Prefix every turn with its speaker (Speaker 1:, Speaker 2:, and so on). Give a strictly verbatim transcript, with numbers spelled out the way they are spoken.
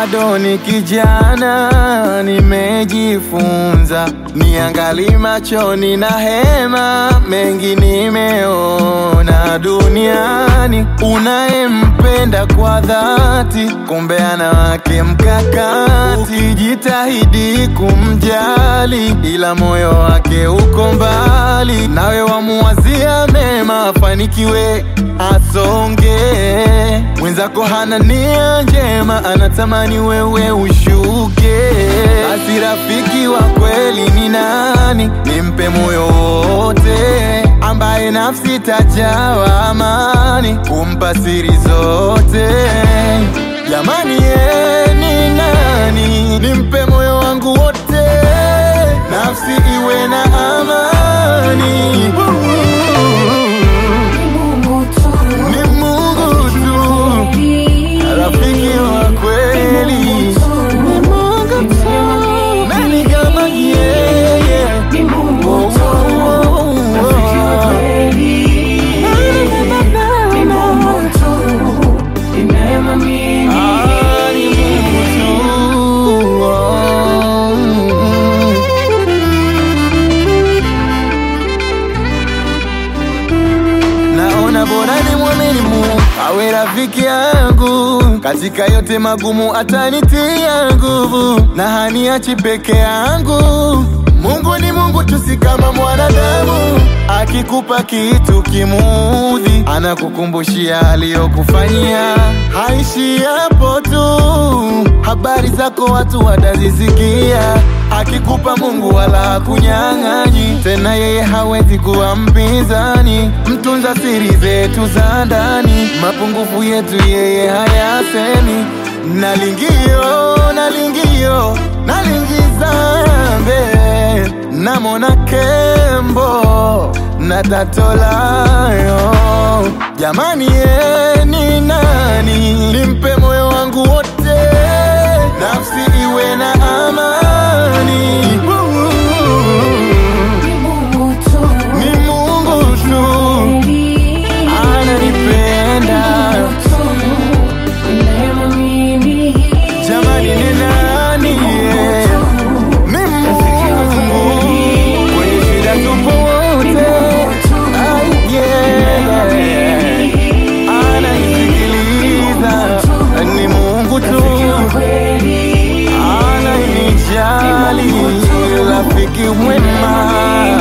Speaker 1: bado ni kijana, nimejifunza niangali machoni na hema, mengi nimeona duniani. Unayempenda kwa dhati, kumbe ana wake mkakati. Ukijitahidi kumjali, ila moyo wake uko mbali. Nawe wamuwazia mema, afanikiwe asonge. Mwenzako hana nia njema, anatamani wewe ushuke. Basi rafiki wa kweli ni nani? Nimpe moyo wote, ambaye nafsi tajawa amani, kumpa siri zote. Jamani ye ni nani? Nimpe moyo wangu wote, nafsi iwe na amani. Rafiki wa kweli ni Mungu tu. Nani kama yeye? Ni Mungu tu. Rafiki wa kweli ni Mungu tu. Ni neema mingi. Ah, ni Mungu tu. Naona bora ni mwamini Mungu awe rafiki yangu, katika yote magumu atanitia nguvu, na haniachi peke yangu. Mungu ni Mungu tu, si kama mwanadamu. Akikupa kitu kimuudhi, anakukumbushia aliyokufanyia. Haishi hapo tu, habari zako watu watazisikia. Akikupa Mungu wala hakunyang'anyi, tena yeye hawezi kuwa mpinzani. Mtunza siri zetu za ndani, mapungufu yetu yeye hayasemi. Nalingio, nalingio, nalingizambe, namona kembo na tatolayo. Jamani ye ni nani? Nimpe moyo wangu wote, nafsi iwe na amani. Ni Mungu tu, ananipenda. Jamani ni nani ye? Ni Mungu, kwenye shida tupo wote. Ay, yeah. Ananisikiliza, ni Mungu tu, ananijali, rafiki mwema.